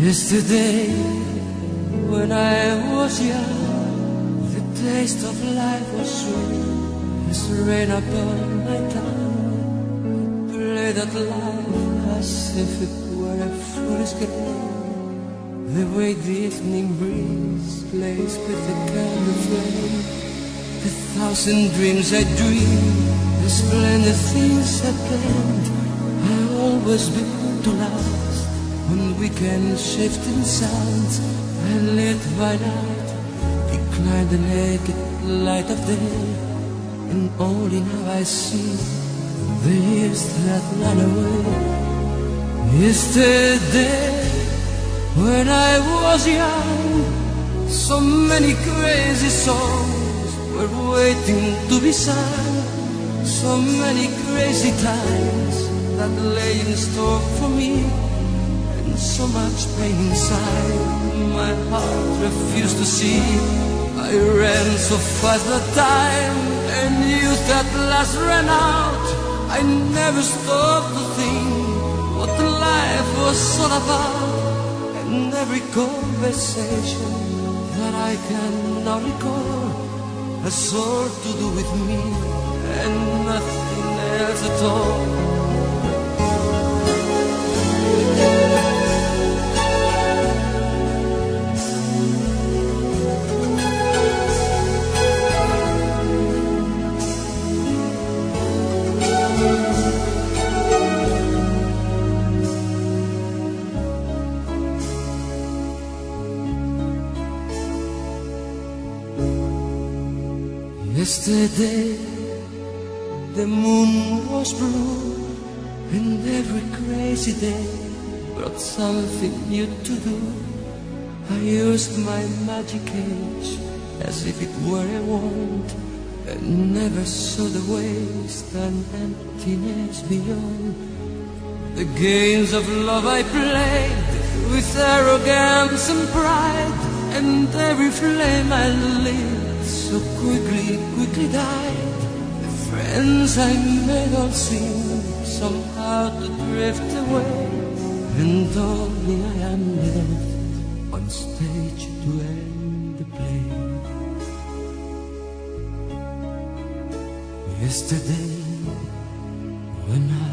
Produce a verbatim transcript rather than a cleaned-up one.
Yesterday, when I was young, the taste of life was sweet as rain upon my tongue. Play that life as if it were a foolish game, the way the evening breeze plays with the candle flame. The thousand dreams I dreamed, the splendid things I planned, I always built to last. On weekends shifting sounds, I lit by night, declined the naked light of day, and only now I see the years that ran away. Yesterday, when I was young, so many crazy songs were waiting to be sung, so many crazy times that lay in store for me. So much pain inside, my heart refused to see. I ran so fast that time, and youth at last ran out. I never stopped to think what life was all about, and every conversation that I can now recall has all to do with me and nothing else at all. Yesterday, the moon was blue, and every crazy day brought something new to do. I used my magic age as if it were a wand, and never saw the waste and emptiness beyond. The games of love I played with arrogance and pride, and every flame I lit so quickly, quickly died. The friends I made all seemed somehow to drift away, and only I am left on stage to end the play. Yesterday, when I